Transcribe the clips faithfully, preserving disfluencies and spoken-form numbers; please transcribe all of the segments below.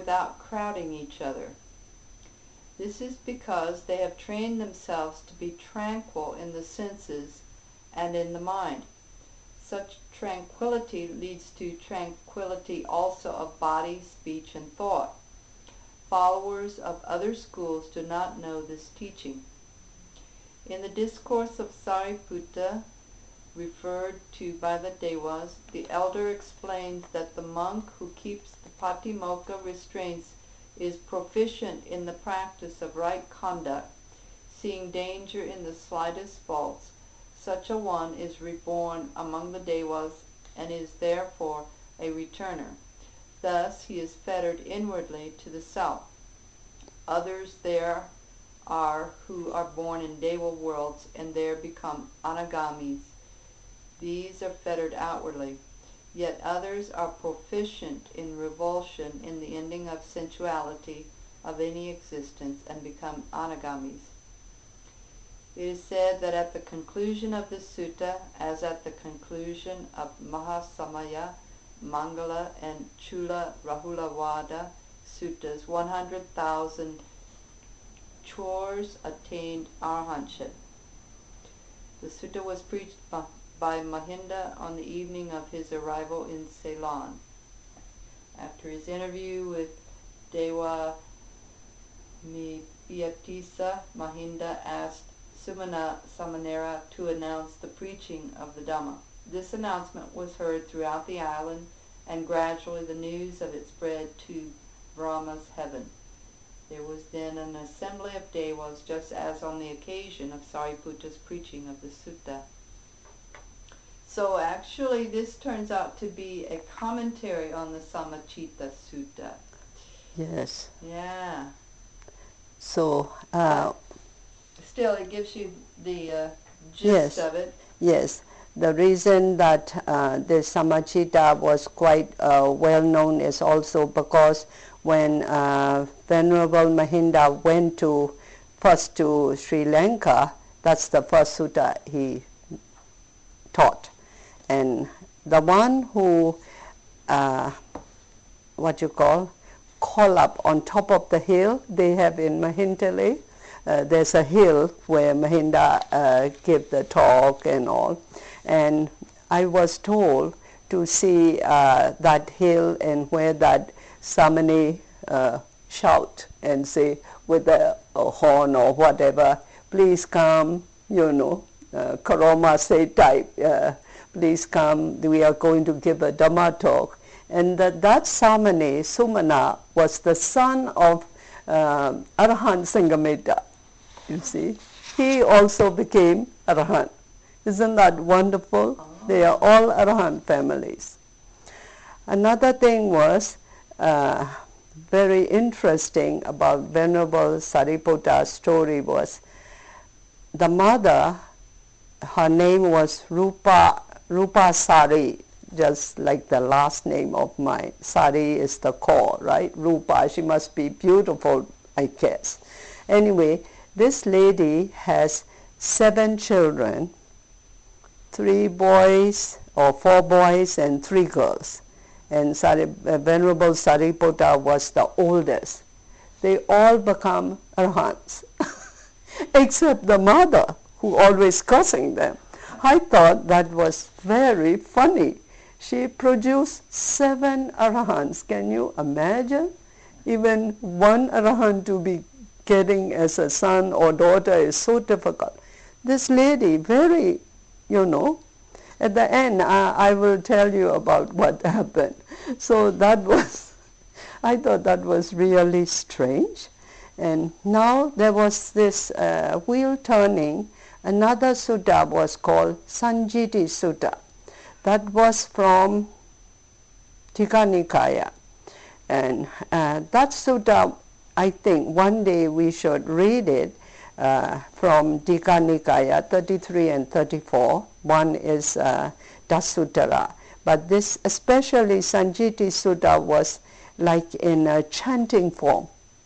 without crowding each other. This is because they have trained themselves to be tranquil in the senses and in the mind. Such tranquility leads to tranquility also of body, speech, and thought. Followers of other schools do not know this teaching. In the discourse of Sariputta, referred to by the Devas, the elder explains that the monk who keeps the patimokkha restraints is proficient in the practice of right conduct, seeing danger in the slightest faults. Such a one is reborn among the Devas and is therefore a returner. Thus he is fettered inwardly to the self. Others there are who are born in Deva worlds and there become anagamis. These are fettered outwardly. Yet others are proficient in revulsion in the ending of sensuality of any existence and become anagamis. It is said that at the conclusion of this sutta, as at the conclusion of Mahasamaya, Mangala, and Chula Rahulavada suttas, one hundred thousand chores attained arahantship. The sutta was preached by by Mahinda on the evening of his arrival in Ceylon. After his interview with Dewa Mipiyatissa, Mahinda asked Sumana Samanera to announce the preaching of the Dhamma. This announcement was heard throughout the island, and gradually the news of it spread to Brahma's heaven. There was then an assembly of Devas, just as on the occasion of Sariputta's preaching of the sutta. So actually this turns out to be a commentary on the Samachita Sutta. Yes. Yeah. So, uh, still it gives you the uh, gist yes, of it. Yes. The reason that uh, the Samachita was quite uh, well known is also because when uh, Venerable Mahinda went to first to Sri Lanka, that's the first sutta he taught. And the one who, uh, what you call, call up on top of the hill they have in Mahintale, uh, there's a hill where Mahinda uh, gave the talk and all. And I was told to see uh, that hill and where that Samani uh, shout and say with a, a horn or whatever, please come, you know, uh, Karoma say type, uh, please come, we are going to give a Dhamma talk. And that, that Samani, Sumana, was the son of uh, Arahant Sangametta, you see. He also became Arahant. Isn't that wonderful? Oh. They are all Arahant families. Another thing was uh, very interesting about Venerable Sariputta's story was the mother, her name was Rupa, Rupa Sari, just like the last name of mine. Sari is the core, right? Rupa, she must be beautiful, I guess. Anyway, this lady has seven children, three boys or four boys and three girls. And Sari, uh, Venerable Sariputta was the oldest. They all become arahants, except the mother, who always cursing them. I thought that was very funny. She produced seven arahants. Can you imagine? Even one arahant to be getting as a son or daughter is so difficult. This lady, very, you know, at the end I, I will tell you about what happened. So that was, I thought that was really strange. And now there was this uh, wheel turning. Another sutta was called Sanjiti Sutta. That was from Tika Nikaya. And uh, that sutta, I think one day we should read it uh, from Tika Nikaya thirty-three and thirty-four. One is uh, Dasuttara. But this, especially Sanjiti Sutta, was like in a chanting form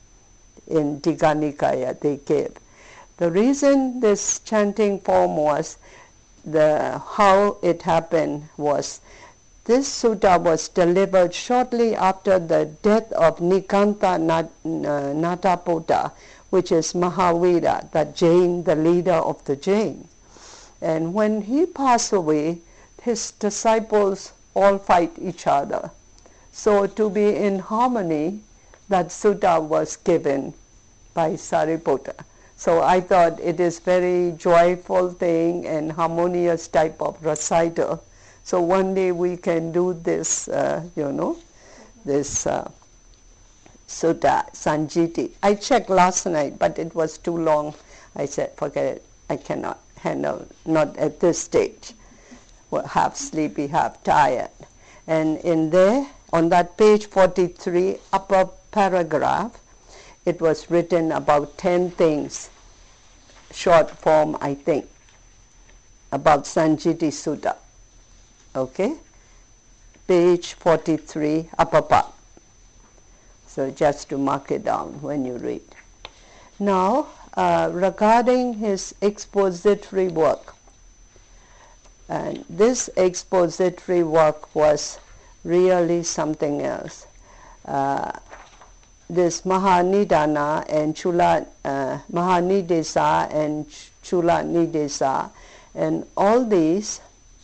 in Tika Nikaya they gave. The reason this chanting form was, the how it happened was This sutta was delivered shortly after the death of Nikanta Nat, uh, Nataputta, which is Mahavira, the Jain, the leader of the Jain. And when he passed away, his disciples all fight each other. So to be in harmony, that sutta was given by Sariputta. So I thought it is very joyful thing and harmonious type of recital. So one day we can do this, uh, you know, this uh, sutta, Sanjiti. I checked last night, but it was too long. I said, forget it, I cannot handle, not at this stage. Well, half sleepy, half tired. And in there, on that page forty-three, upper paragraph, it was written about ten things, short form, I think, about Sanjiti Sutta. Okay? Page forty-three, upper part. So just to mark it down when you read. Now, uh, regarding his expository work, and this expository work was really something else. Uh, this Mahanidana and Chula, uh, Mahanidesa and Chula Nidesa, and all these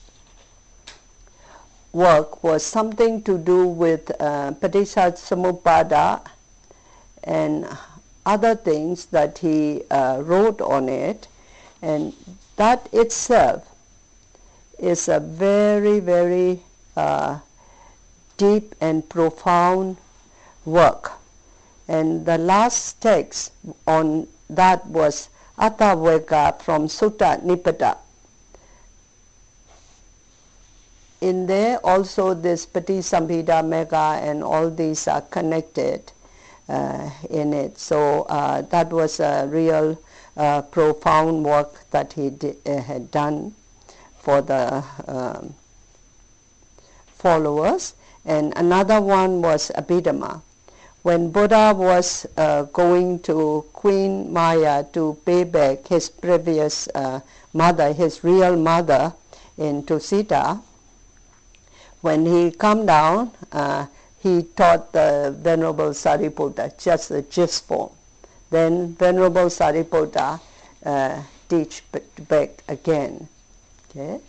work was something to do with uh, Paticcasamuppada and other things that he uh, wrote on it, and that itself is a very, very uh, deep and profound work. And the last text on that was Athaveka from Sutta Nipata. In there also this Paticcasamuppada Mega and all these are connected uh, in it. So uh, that was a real uh, profound work that he did, uh, had done for the um, followers. And another one was Abhidhamma. When Buddha was uh, going to Queen Maya to pay back his previous uh, mother, his real mother in Tusita, when he come down, uh, he taught the Venerable Sariputta just the gist form. Then Venerable Sariputta uh, teach back again. Okay.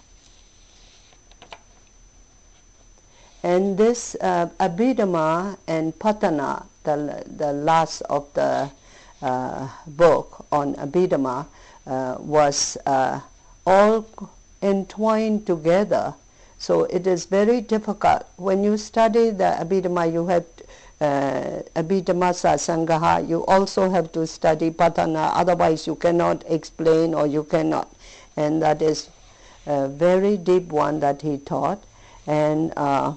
And this uh, Abhidhamma and Patana, the, the last of the uh, book on Abhidhamma, uh, was uh, all entwined together. So it is very difficult. When you study the Abhidhamma, you have uh, Abhidhamma Sangaha, you also have to study Patana, otherwise you cannot explain or you cannot. And that is a very deep one that he taught. And uh,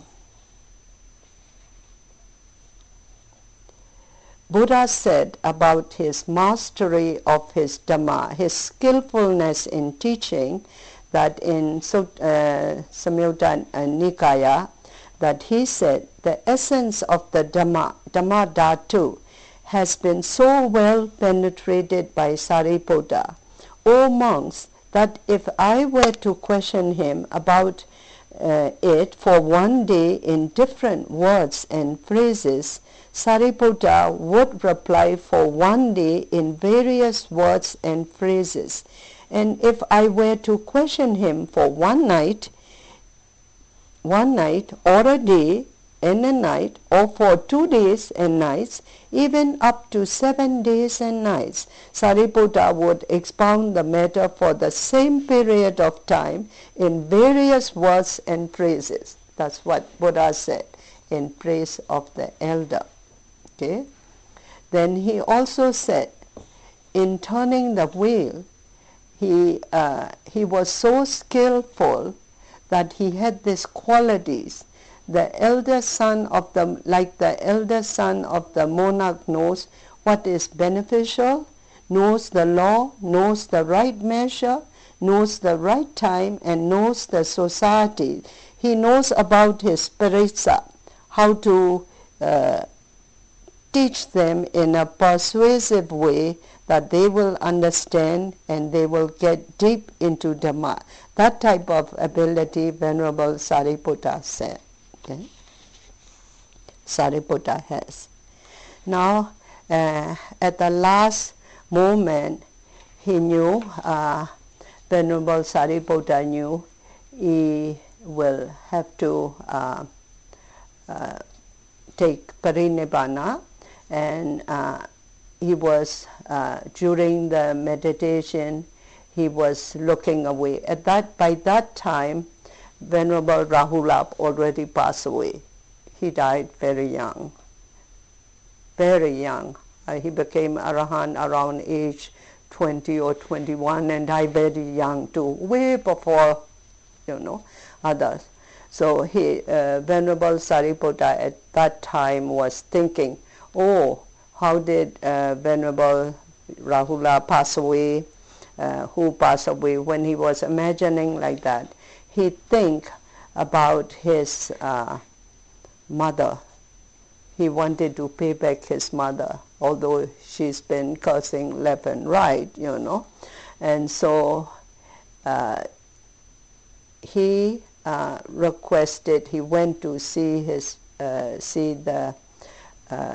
Buddha said about his mastery of his Dhamma, his skillfulness in teaching, that in uh, Samyutta Nikaya, that he said the essence of the Dhamma, Dhamma Dhatu, has been so well penetrated by Sariputta, O monks, that if I were to question him about uh, it for one day in different words and phrases, Sariputta would reply for one day in various words and phrases. And if I were to question him for one night, one night or a day and a night, or for two days and nights, even up to seven days and nights, Sariputta would expound the matter for the same period of time in various words and phrases. That's what Buddha said in praise of the elder. Okay. Then he also said, in turning the wheel, he uh, he was so skillful that he had these qualities. The elder son of the, like the elder son of the monarch knows what is beneficial, knows the law, knows the right measure, knows the right time, and knows the society. He knows about his paritsa, how to uh, teach them in a persuasive way that they will understand and they will get deep into Dhamma. That type of ability Venerable Sariputta said. Okay? Sariputta has. Now, uh, at the last moment, he knew, uh, Venerable Sariputta knew, he will have to uh, uh, take parinibbana, and uh, he was, uh, during the meditation, he was looking away. At that, by that time, Venerable Rahula already passed away. He died very young, very young. Uh, he became Arahant around age twenty or twenty-one and died very young too, way before, you know, others. So he, uh, Venerable Sariputta at that time was thinking, oh, how did uh, Venerable Rahula pass away, uh, who passed away? When he was imagining like that, he think about his uh, mother. He wanted to pay back his mother, although she's been cursing left and right, you know. And so uh, he uh, requested, he went to see his, uh, see the uh,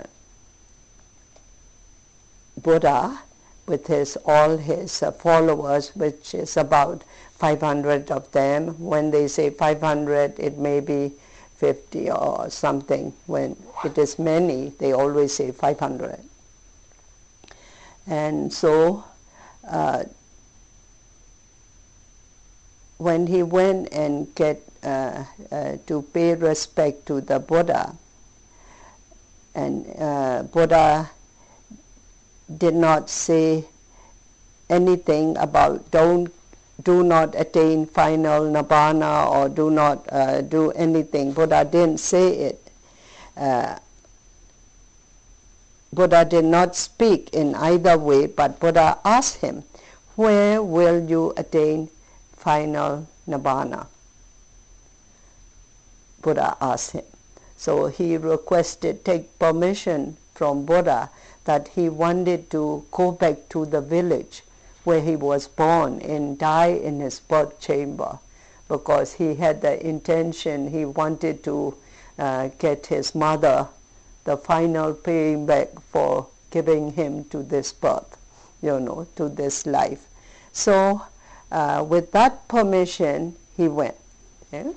Buddha with his all his uh, followers, which is about five hundred of them. When they say five hundred, it may be fifty or something. When it is many, they always say five hundred. And so uh, when he went and get uh, uh, to pay respect to the Buddha, and uh, Buddha did not say anything about don't do not attain final nibbana or do not uh, do anything. Buddha didn't say it. Uh, Buddha did not speak in either way, but Buddha asked him, where will you attain final nibbana? Buddha asked him. So he requested, take permission from Buddha that he wanted to go back to the village where he was born and die in his birth chamber, because he had the intention, he wanted to uh, get his mother the final paying back for giving him to this birth, you know, to this life. So uh, with that permission, he went. Okay?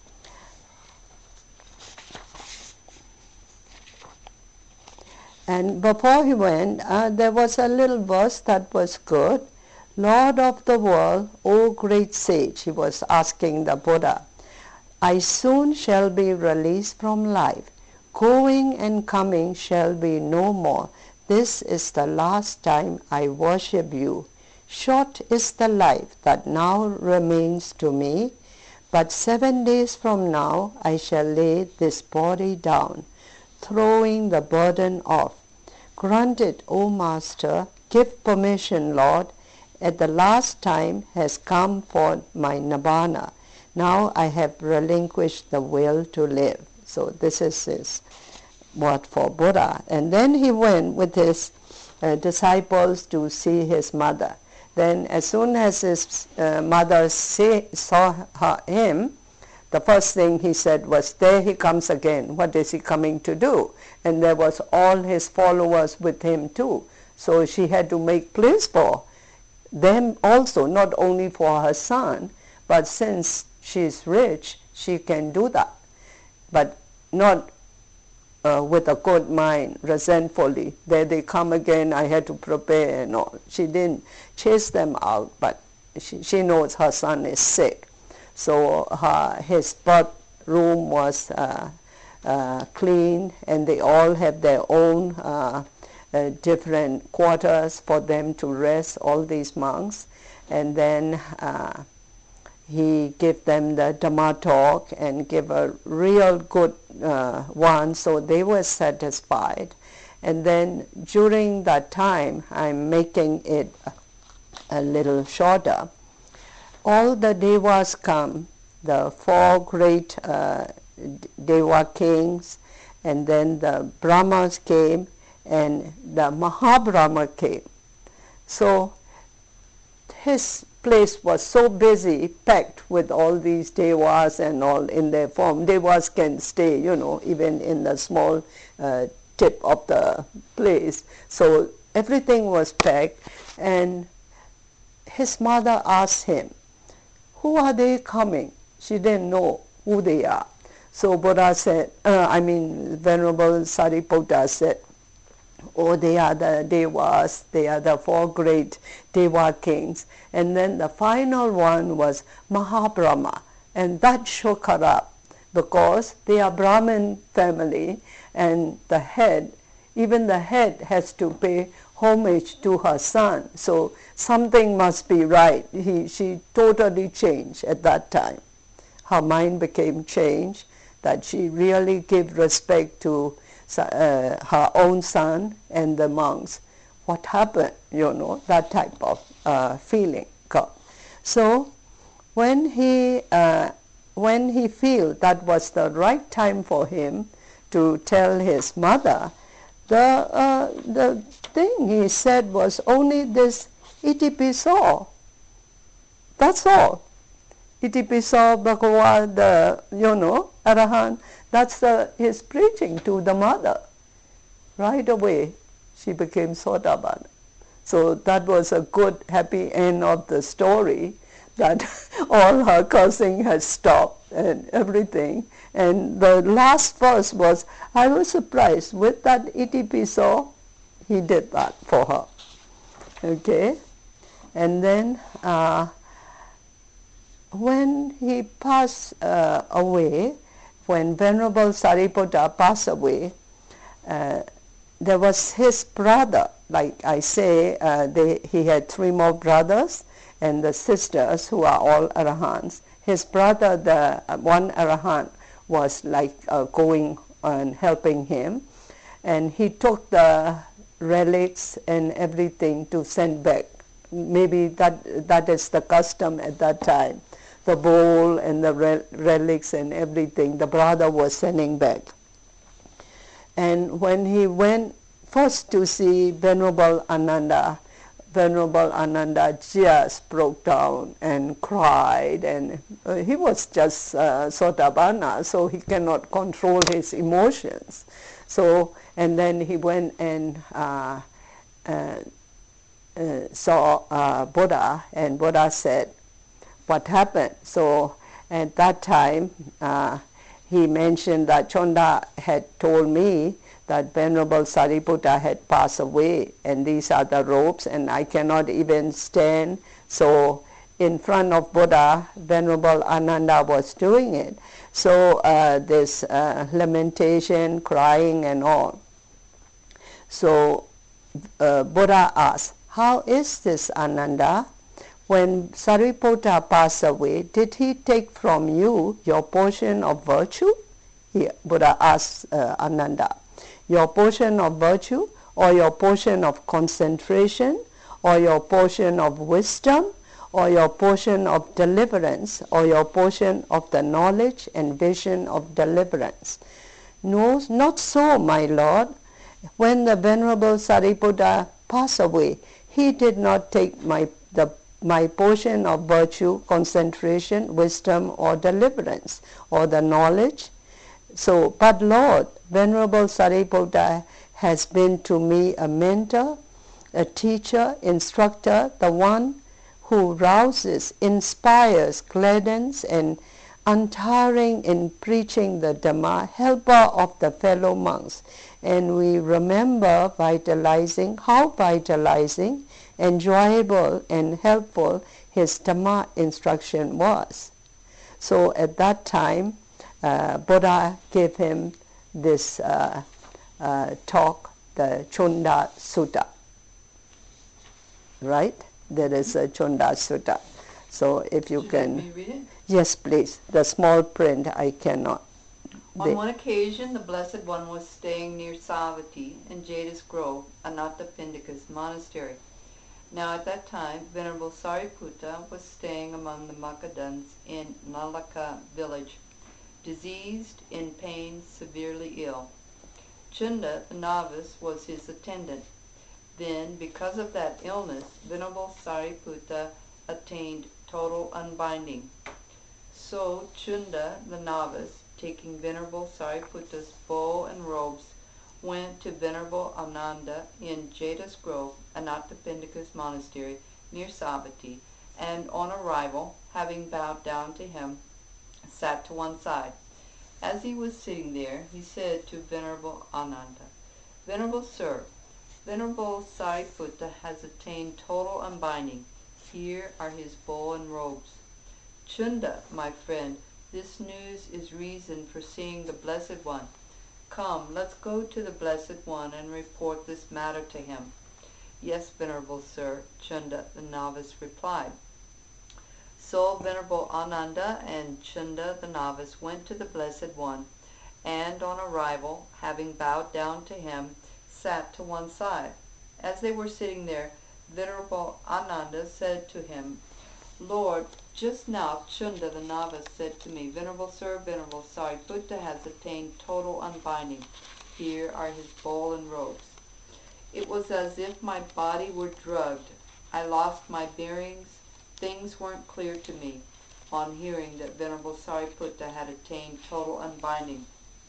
And before he went, uh, there was a little verse that was good. Lord of the world, O great sage, he was asking the Buddha, I soon shall be released from life. Going and coming shall be no more. This is the last time I worship you. Short is the life that now remains to me, but seven days from now I shall lay this body down, throwing the burden off. Grant it, O Master, give permission, Lord, at the last time has come for my nibbana. Now I have relinquished the will to live. So this is his word for Buddha. And then he went with his uh, disciples to see his mother. Then as soon as his uh, mother say, saw her, him, the first thing he said was, there he comes again. What is he coming to do? And there was all his followers with him too. So she had to make place for them also, not only for her son, but since she's rich, she can do that. But not uh, with a good mind, resentfully. There they come again, I had to prepare and all. She didn't chase them out, but she, she knows her son is sick. So her, his birth room was uh, uh, clean, and they all have their own uh, uh, different quarters for them to rest, all these monks. And then uh, he gave them the Dhamma talk and gave a real good uh, one, so they were satisfied. And then during that time, I'm making it a little shorter. All the devas come, the four great uh, deva kings, and then the Brahmas came, and the Mahabrahma came. So his place was so busy, packed with all these devas and all in their form. Devas can stay, you know, even in the small uh, tip of the place. So everything was packed, and his mother asked him, who are they coming? She didn't know who they are. So Buddha said, uh, I mean Venerable Sariputta said, oh, they are the devas, they are the four great deva kings. And then the final one was Mahabrahma, and that shook her up because they are Brahmin family, and the head, even the head has to pay homage to her son. So something must be right. He, she totally changed at that time. Her mind became changed, that she really gave respect to uh, her own son and the monks. What happened, you know, that type of uh, feeling got. So when he, uh, when he feel that was the right time for him to tell his mother, the, uh, the thing he said was only this iti piso. That's all. Iti piso Bhagavad, the, you know, Arahant, that's the, his preaching to the mother. Right away, she became Sotapanna. So that was a good, happy end of the story, that all her cursing has stopped and everything. And the last verse was, I was surprised, with that iti piso, he did that for her. Okay? And then uh, when he passed uh, away, when Venerable Sariputta passed away, uh, there was his brother, like I say, uh, they, he had three more brothers and the sisters who are all Arahants. His brother, the uh, one Arahant, was like uh, going and helping him, and he took the relics and everything to send back. Maybe that that is the custom at that time. The bowl and the rel relics and everything, the brother was sending back. And when he went first to see Venerable Ananda, Venerable Ananda just broke down and cried, and uh, he was just uh, Sotapanna, so he cannot control his emotions. So, and then he went and uh, uh, uh, saw uh, Buddha, and Buddha said, what happened? So at that time, uh, he mentioned that Chonda had told me that Venerable Sariputta had passed away, and these are the robes, and I cannot even stand. So in front of Buddha, Venerable Ananda was doing it. So uh, this uh, lamentation, crying and all. So uh, Buddha asked, how is this, Ananda? When Sariputta passed away, did he take from you your portion of virtue? He, Buddha asked uh, Ananda, your portion of virtue, or your portion of concentration, or your portion of wisdom, or your portion of deliverance, or your portion of the knowledge and vision of deliverance? No, not so, my Lord. When the Venerable Sariputta passed away, he did not take my the my portion of virtue, concentration, wisdom, or deliverance, or the knowledge. So, but Lord, Venerable Sariputta has been to me a mentor, a teacher, instructor, the one who rouses, inspires, gladdens, and untiring in preaching the Dhamma, helper of the fellow monks. And we remember vitalizing, how vitalizing, enjoyable and helpful his Dhamma instruction was. So at that time, uh, Buddha gave him this uh, uh, talk, the Chonda Sutta. Right? There is a Chonda Sutta. So if you Would can... you like me to read it? Yes, please. The small print I cannot. On one occasion, the Blessed One was staying near Savatthi in Jeta's Grove, Anathapindika's monastery. Now at that time, Venerable Sariputta was staying among the Magadhans in Nalaka village, diseased, in pain, severely ill. Chunda, the novice, was his attendant. Then, because of that illness, Venerable Sariputta attained total unbinding. So Chunda, the novice, taking Venerable Sariputta's bow and robes, went to Venerable Ananda in Jeta's Grove, Anathapindika's monastery, near Savatthi, and on arrival, having bowed down to him, sat to one side. As he was sitting there, he said to Venerable Ananda, "Venerable Sir, Venerable Sariputta has attained total unbinding. Here are his bow and robes." "Chunda, my friend, this news is reason for seeing the Blessed One. Come, let's go to the Blessed One and report this matter to him." "Yes, Venerable Sir," Chunda the novice replied. So Venerable Ananda and Chunda the novice went to the Blessed One, and on arrival, having bowed down to him, sat to one side. As they were sitting there, Venerable Ananda said to him, "Lord, just now Chunda the novice said to me, 'Venerable Sir, Venerable Sariputta has attained total unbinding. Here are his bowl and robes.' It was as if my body were drugged. I lost my bearings. Things weren't clear to me on hearing that Venerable Sariputta had attained total unbinding."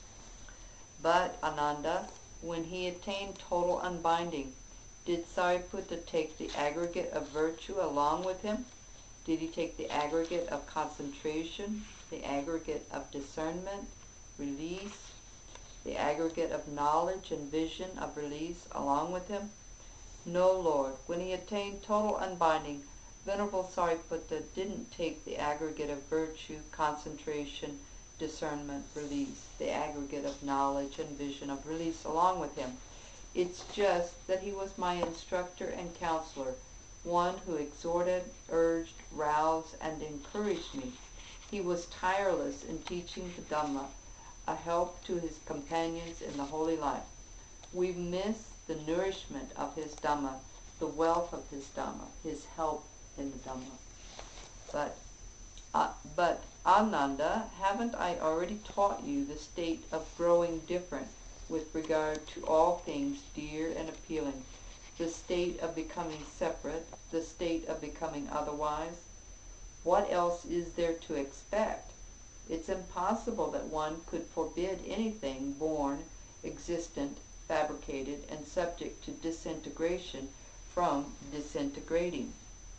"But, Ananda, when he attained total unbinding, did Sariputta take the aggregate of virtue along with him? Did he take the aggregate of concentration, the aggregate of discernment, release, the aggregate of knowledge and vision of release along with him?" "No, Lord. When he attained total unbinding, Venerable Sariputta didn't take the aggregate of virtue, concentration, discernment, release, the aggregate of knowledge and vision of release along with him. It's just that he was my instructor and counselor, one who exhorted, urged, roused, and encouraged me. He was tireless in teaching the Dhamma, a help to his companions in the holy life. We miss the nourishment of his Dhamma, the wealth of his Dhamma, his help in the Dhamma." But, uh, but Ananda, haven't I already taught you the state of growing different with regard to all things dear and appealing, the state of becoming separate, the state of becoming otherwise? What else is there to expect? It's impossible that one could forbid anything born, existent, fabricated, and subject to disintegration from disintegrating.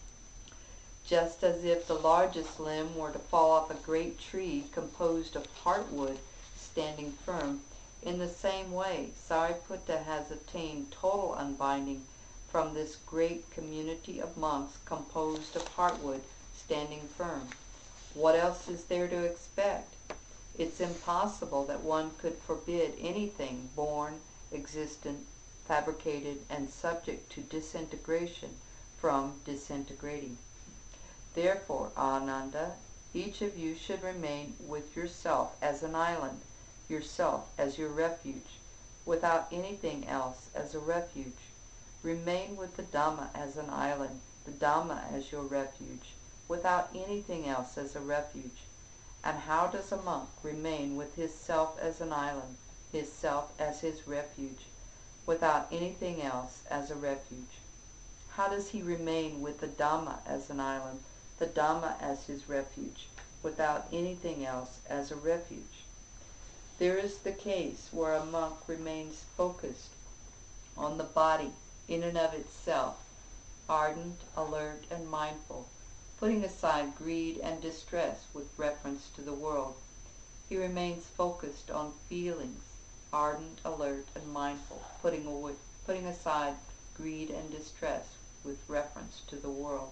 Just as if the largest limb were to fall off a great tree composed of heartwood standing firm, in the same way Sariputta has attained total unbinding from this great community of monks composed of heartwood standing firm. What else is there to expect? It's impossible that one could forbid anything born, existent, fabricated, and subject to disintegration from disintegrating. Therefore, Ananda, each of you should remain with yourself as an island, yourself as your refuge, without anything else as a refuge. Remain with the Dhamma as an island, the Dhamma as your refuge, without anything else as a refuge. And how does a monk remain with his self as an island, his self as his refuge, without anything else as a refuge? How does he remain with the Dhamma as an island, the Dhamma as his refuge, without anything else as a refuge? There is the case where a monk remains focused on the body in and of itself, ardent, alert, and mindful, putting aside greed and distress with reference to the world. He remains focused on feelings, ardent, alert, and mindful, putting, away, putting aside greed and distress with reference to the world.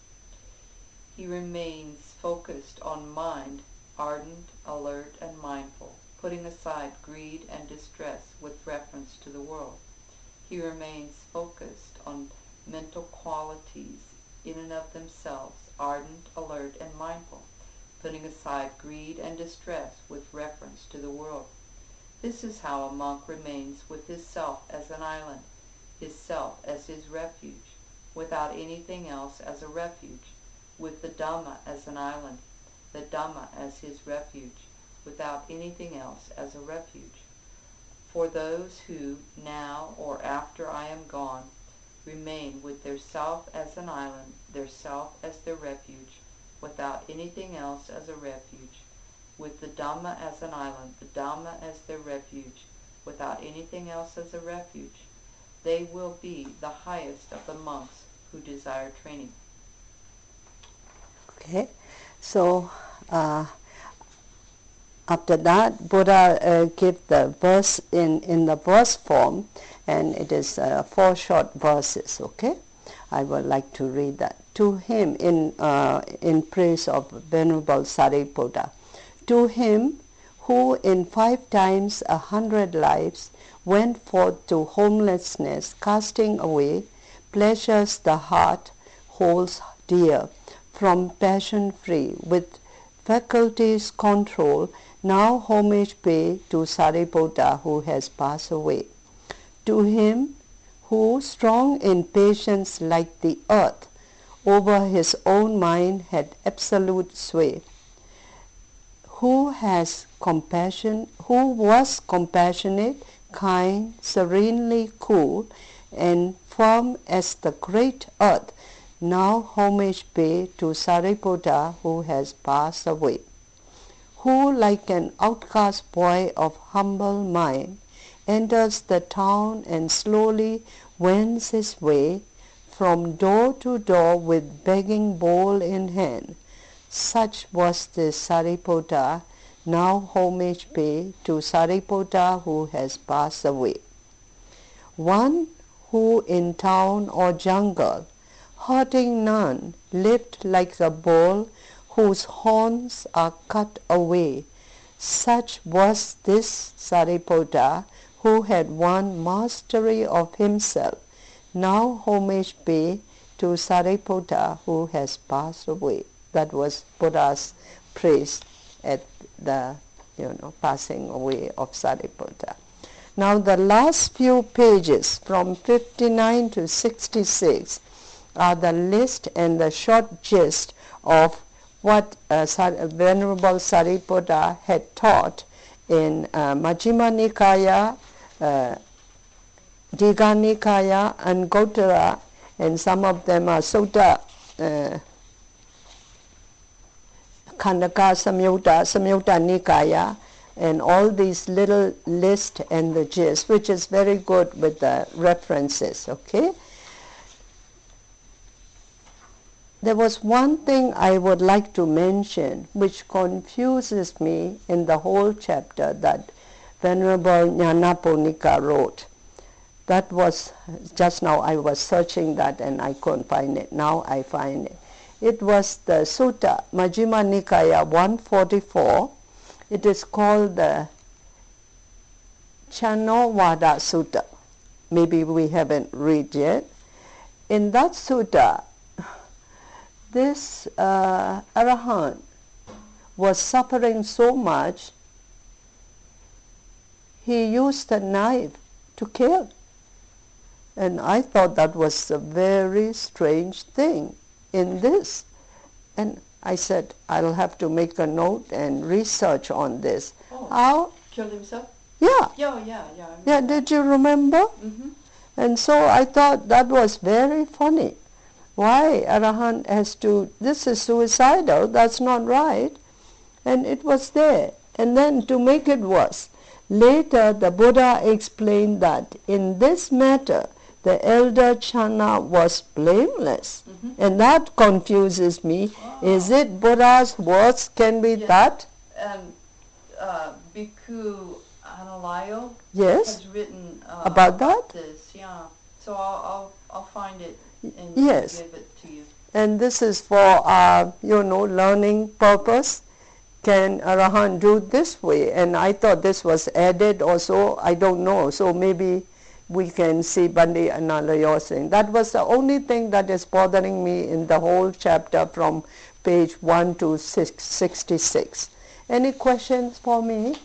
He remains focused on mind, ardent, alert, and mindful, putting aside greed and distress with reference to the world. He remains focused on mental qualities in and of themselves, ardent, alert, and mindful, putting aside greed and distress with reference to the world. This is how a monk remains with his self as an island, his self as his refuge, without anything else as a refuge, with the Dhamma as an island, the Dhamma as his refuge, without anything else as a refuge. for those who, now or after I am gone, remain with their self as an island, their self as their refuge, without anything else as a refuge, with the Dhamma as an island, the Dhamma as their refuge, without anything else as a refuge, they will be the highest of the monks who desire training. Okay, so uh, after that, Buddha uh, gave the verse in, in the verse form, and it is uh, four short verses, okay? I would like to read that. To him, in, uh, in praise of Venerable Sariputta, to him who in five times a hundred lives went forth to homelessness, casting away pleasures the heart holds dear, from passion free, with faculties control, now homage pay to Sariputta who has passed away. To him who, strong in patience like the earth, over his own mind had absolute sway, who has compassion, who was compassionate, kind, serenely cool, and firm as the great earth, now homage pay to Sariputta who has passed away, who like an outcast boy of humble mind enters the town and slowly wends his way from door to door with begging bowl in hand. Such was this Sariputta, now homage pay to Sariputta who has passed away. One who in town or jungle, hurting none, lived like the bull whose horns are cut away. Such was this Sariputta who had won mastery of himself. Now homage pay to Sariputta who has passed away. That was Buddha's praise at the, you know, passing away of Sariputta. Now the last few pages from fifty-nine to sixty-six are the list and the short gist of what uh, Sar- Venerable Sariputta had taught in uh, Majjhima Nikaya, uh, Digha Nikaya, and Gotara, and some of them are Sutta, uh, Khandaka Samyutta, Samyutta Nikaya, and all these little list and the gist, which is very good with the references, okay? There was one thing I would like to mention which confuses me in the whole chapter that Venerable Nyanaponika wrote. That was, just now I was searching that and I couldn't find it. Now I find it. It was the Sutta, Majjhima Nikaya one forty-four. It is called the Chanovada Sutta. Maybe we haven't read yet. In that sutta, this uh, Arahant was suffering so much, he used a knife to kill. And I thought that was a very strange thing in this. And I said, I'll have to make a note and research on this. Oh, How? Killed himself? Yeah. Yeah, yeah, yeah. I Yeah, did you remember? Mm-hmm. And so I thought that was very funny. Why Arahant has to, this is suicidal, that's not right. And it was there. And then to make it worse, later the Buddha explained that in this matter, the elder Channa was blameless. Mm-hmm. And that confuses me. Oh. Is it Buddha's words can be Yes. that? And uh, Bhikkhu Analayo Yes. has written uh, About that? this, yeah. So I'll, I'll, I'll find it and Yes. give it to you. And this is for our, you know, learning purpose. Can Arahant do this way? And I thought this was added also, I don't know. So maybe we can see Bandi Analayo saying. That was the only thing that is bothering me in the whole chapter from page one to six, sixty-six. Any questions for me?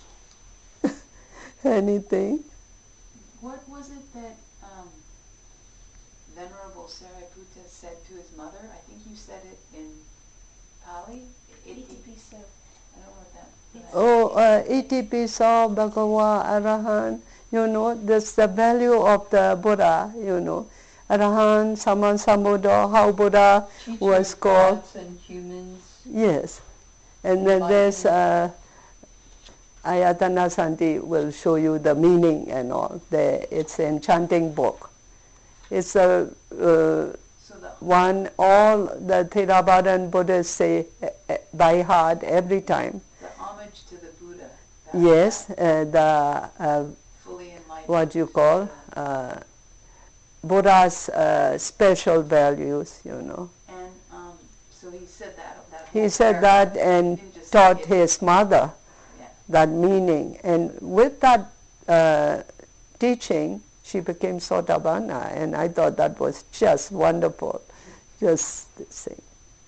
Anything? What was it that um, Venerable Sariputta said to his mother? I think you said it in Pali. Iti- I don't know what that. that Oh, uh, iti piso bhagava arahant. You know, that's the value of the Buddha, you know. Arahant, Sammasambuddha, how Buddha Teacher was of called. gods and humans. Yes. And then there's uh, Ayatana Santi will show you the meaning and all. The, it's an enchanting book. It's a uh, So the one all the Theravadan Buddhists say uh, uh, by heart every time. the homage to the Buddha. that- Yes, that uh, the uh, fully enlightened. what you call Buddha. uh, Buddha's uh, special values, you know. And um, so he said that. that He whole said paragraph. that and He didn't just taught say it. his mother Yeah. that meaning. And with that uh, teaching, she became Sotapanna, and I thought that was just wonderful. Just the same.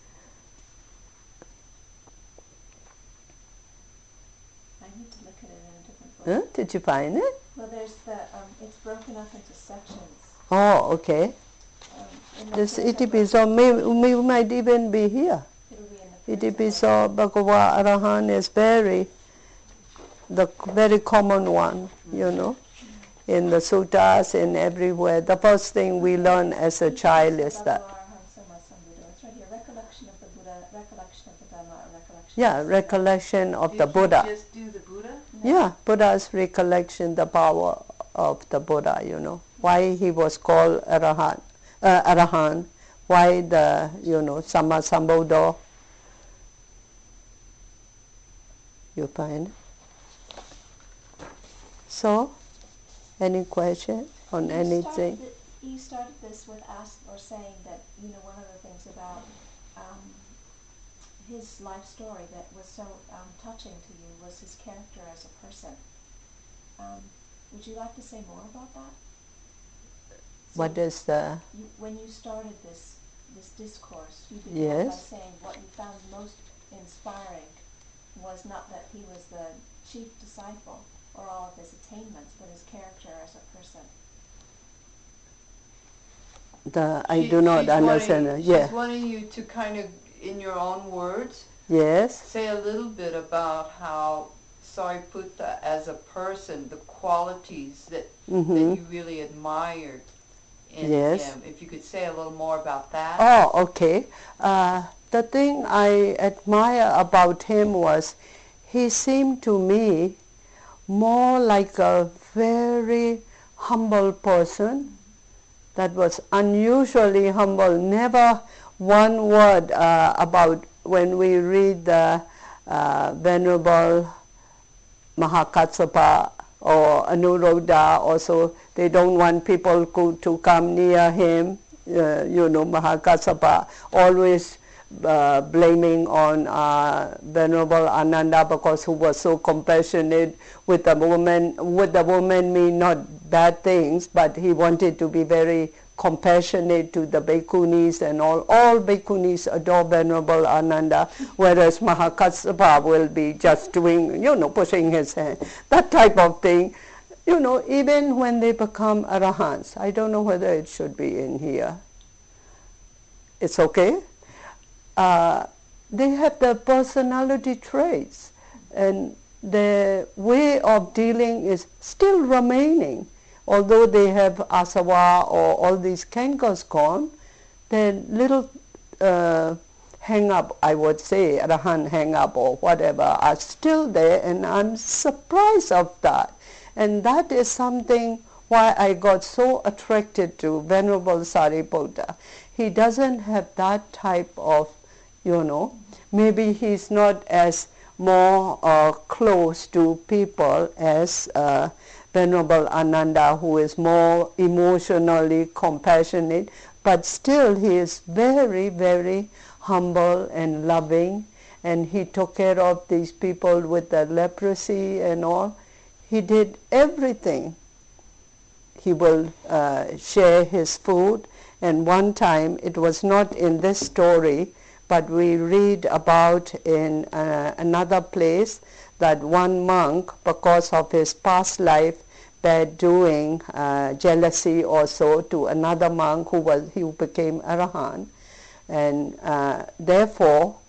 I need to look at it in a different book. Huh? Did you find it? Well, there's the, um, it's broken up into sections. Oh, okay. Um, in the This Printed book, Itipiso may, may might even be here. it'll be in the Printed book. Itipiso Bhagava Arahant is very, the very common one, you know, in the suttas and everywhere. The first thing we learn as a child is that. It's right here, recollection of the Buddha, recollection of the Dhamma, recollection Yeah, of the Sutta. recollection of Did the you Buddha. just do the Buddha? Yeah, Buddha's recollection, the power of the Buddha, you know. Why he was called Arahant, uh, Arahant, why the, you know, Sammasambuddha. You find? So, any question on You anything? started thi- You started this with ask or saying that, you know, one of the things about um, his life story that was so um, touching to you was his character as a person. Um, would you like to say more about that? So What is the, you, when you started this this discourse, you began by Yes. saying what you found most inspiring was not that he was the chief disciple or all of his attainments, but his character as a person. the I She- do not she's understand. wanting- yeah, She's wanting you to kind of, in your own words, yes, say a little bit about how Sariputta as a person, the qualities that, hmm that you really admired in Yes. him. If you could say a little more about that. Oh, okay. Uh, the thing I admire about him was he seemed to me more like a very humble person that was unusually humble. Never one word uh, about when we read the uh, Venerable Mahakassapa or Anuruddha also, they don't want people co- to come near him. Uh, you know, Mahakassapa always uh, blaming on uh, Venerable Ananda because he was so compassionate with the woman. With the woman mean not bad things, but he wanted to be very compassionate to the bhikkhunis and all. All bhikkhunis adore Venerable Ananda, whereas Mahakassapa will be just doing, you know, pushing his hand, that type of thing. You know, even when they become arahants, I don't know whether it should be in here. It's okay. Uh, they have the personality traits, and the way of dealing is still remaining. Although they have asava or all these cankers gone, the little uh, hang up, I would say, arahant hang up or whatever, are still there, and I'm surprised of that. And that is something why I got so attracted to Venerable Sariputta. He doesn't have that type of, you know, maybe he's not as more uh, close to people as uh, Venerable Ananda, who is more emotionally compassionate, but still he is very, very humble and loving, and he took care of these people with the leprosy and all. He did everything. He will uh, share his food, and one time, it was not in this story, but we read about in uh, another place that one monk, because of his past life, bad doing, uh, jealousy also to another monk who was who became arahant, and uh, therefore,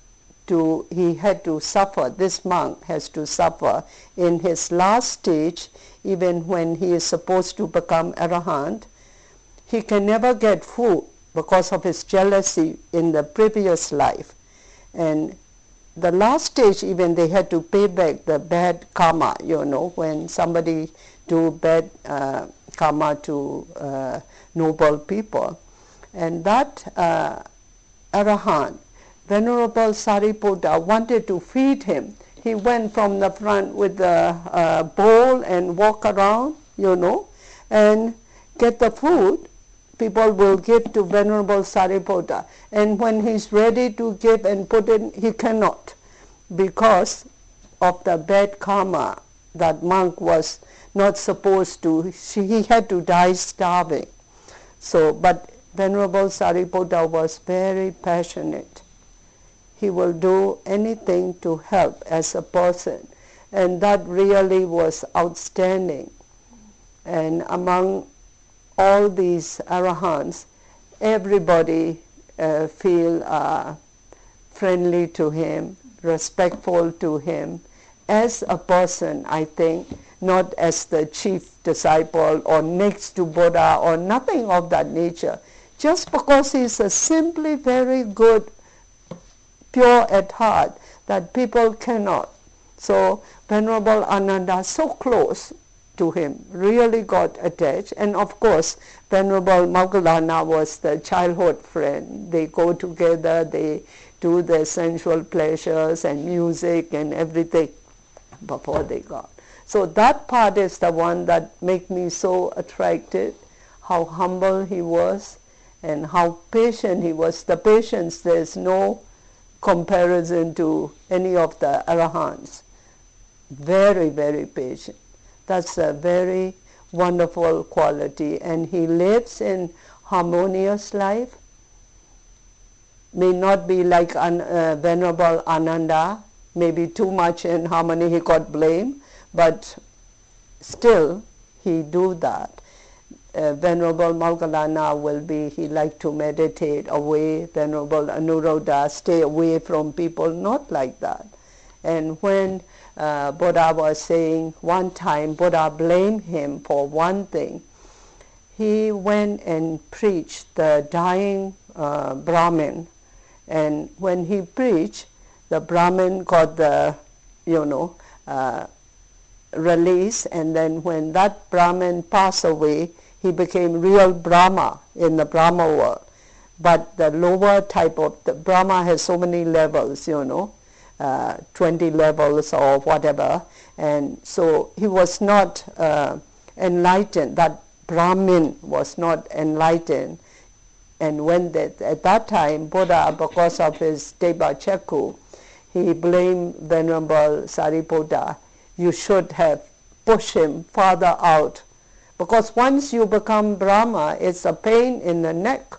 to, he had to suffer, this monk has to suffer in his last stage, even when he is supposed to become arahant. He can never get food because of his jealousy in the previous life. And the last stage, even they had to pay back the bad karma, you know, when somebody do bad uh, karma to uh, noble people. And that uh, arahant, Venerable Sariputta, wanted to feed him. He went from the front with the uh, bowl and walk around, you know, and get the food people will give to Venerable Sariputta. And when he's ready to give and put in, he cannot, because of the bad karma. That monk was not supposed to, he had to die starving. So, but Venerable Sariputta was very passionate. He will do anything to help as a person. And that really was outstanding. And among all these arahants, everybody uh, feel uh, friendly to him, respectful to him, as a person, I think, not as the chief disciple or next to Buddha or nothing of that nature. Just because he's a simply very good, pure at heart, that people cannot. So Venerable Ananda, so close to him, really got attached. And of course, Venerable Moggallana was the childhood friend. They go together, they do their sensual pleasures and music and everything before they got. So that part is the one that made me so attracted, how humble he was and how patient he was. The patience, there's no comparison to any of the arahants. Very, very patient. That's a very wonderful quality. And he lives in harmonious life. May not be like an, uh, Venerable Ananda, maybe too much in harmony, he got blamed, but still he do that. Uh, Venerable Moggallana will be, he like to meditate away. Venerable Anuruddha, stay away from people, not like that. And when uh, Buddha was saying, one time Buddha blamed him for one thing, he went and preached the dying uh, Brahmin, and when he preached, the Brahmin got the, you know, uh, release, and then when that Brahmin passed away, he became real Brahma in the Brahma world. But the lower type of, the Brahma has so many levels, you know, uh, twenty levels or whatever, and so he was not uh, enlightened, that Brahmin was not enlightened. And when that, at that time, Buddha, because of his Deva Chakku, he blamed Venerable Sariputta. You should have pushed him farther out. Because once you become Brahma, it's a pain in the neck.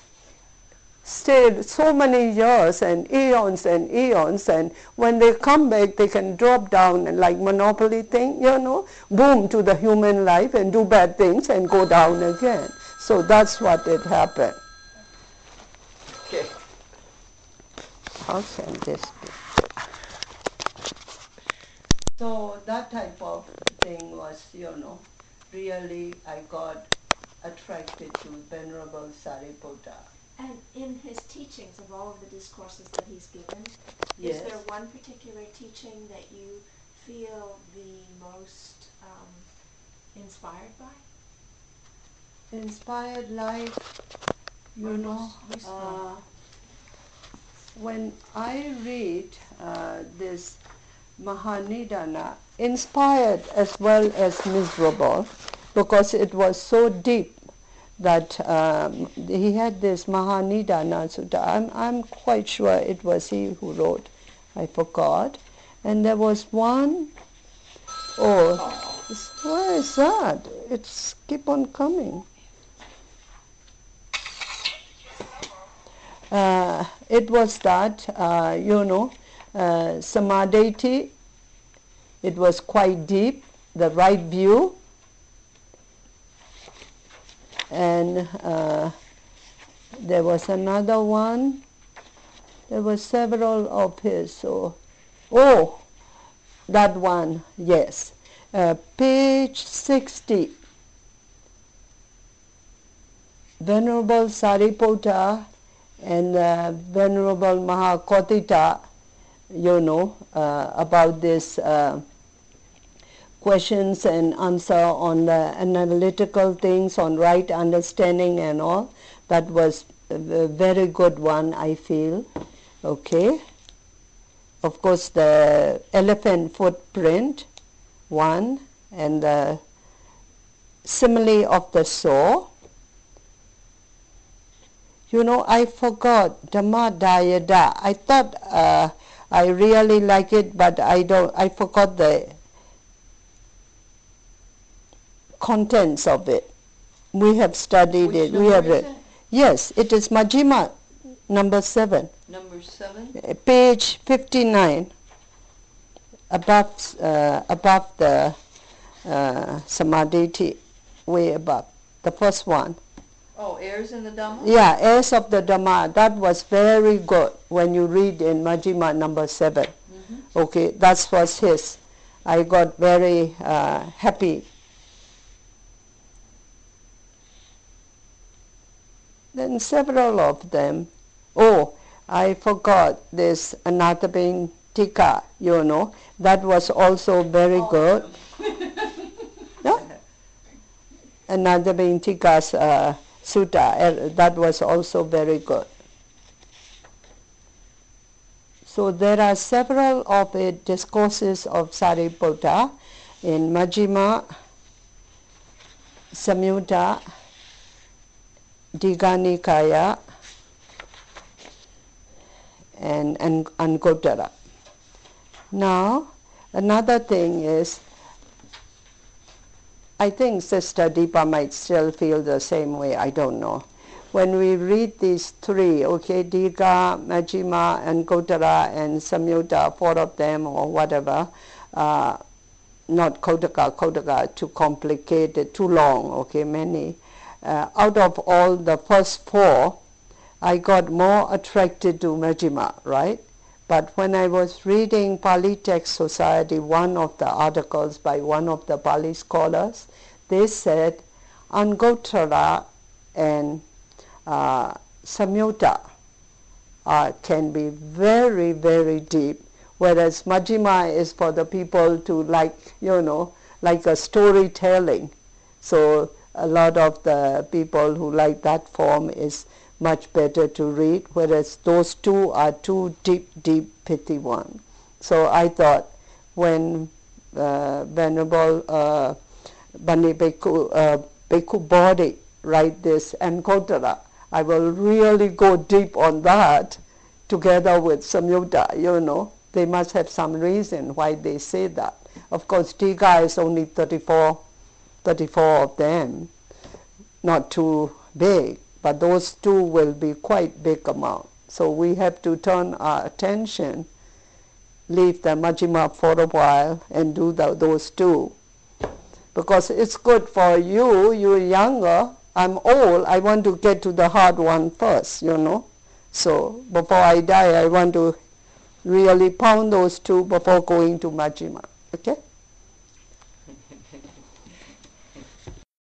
Stayed so many years and eons and eons, and when they come back, they can drop down and like monopoly thing, you know, boom to the human life and do bad things and go down again. So that's what it happened. Okay. How can this be? So that type of thing was, you know, really I got attracted to Venerable Sariputta. And in his teachings of all of the discourses that he's given, Yes. is there one particular teaching that you feel the most um, inspired by? Inspired life, you Or know, most useful? uh, when I read uh, this Mahanidana, inspired as well as miserable, because it was so deep that um, he had this Mahanidana Sutta. I'm, I'm quite sure it was he who wrote, I forgot. And there was one, oh, where is that? It's keep on coming. Uh, it was that, uh, you know, uh, Samadhi, it was quite deep, the right view. And uh, there was another one, There were several of his. So, oh, that one, yes. Uh, page sixty. Venerable Sariputta and uh, Venerable Mahakotita, you know, uh, about this uh, questions and answer on the analytical things, on right understanding and all. That was a very good one, I feel. Okay. Of course, the elephant footprint, one, and the simile of the saw. You know, I forgot Dhamma Dayada. I thought uh, I really like it, but I don't. I forgot the contents of it. We have studied Which it. We number have is read. it? Yes, it is Majjhima, number seven, Number seven? uh, page fifty-nine, above uh, above the uh, Samadhi, way above the first one. Oh, heirs in the Dhamma? Yeah, heirs of the Dhamma. That was very good when you read in Majjhima number seven. Mm-hmm. Okay, that was his. I got very uh, happy. Then several of them. Oh, I forgot this Anathapin Tika, you know. That was also very All good. of them. Yeah? Anathapin Tika's uh, Sutta, uh, that was also very good. So there are several of it discourses of Sariputta in Majjhima, Samyutta, Digha Nikaya, and, and Anguttara. Now, another thing is, I think Sister Deepa might still feel the same way, I don't know. When we read these three, okay, Digha, Majjhima, Anguttara, and Samyutta, four of them or whatever, uh, not Kotaka, Kotaka, too complicated, too long, okay, many. Uh, out of all the first four, I got more attracted to Majjhima, right? But when I was reading Pali Text Society, one of the articles by one of the Pali scholars, they said Anguttara and uh, Samyutta uh, can be very, very deep, whereas Majjhima is for the people to like, you know, like a storytelling. So a lot of the people who like that form is much better to read, whereas those two are two deep, deep, pithy ones. So I thought when uh, Venerable uh, Bani Bhikkhu, uh, Bhikkhu Bodhi write this Anguttara, I will really go deep on that together with Samyutta, you know. They must have some reason why they say that. Of course, Digha is only thirty-four, thirty-four of them, not too big, but those two will be quite big amount. So we have to turn our attention, leave the Majjhima for a while and do the, those two. Because it's good for you, you're younger, I'm old, I want to get to the hard one first, you know. So before I die, I want to really pound those two before going to Majjhima, okay?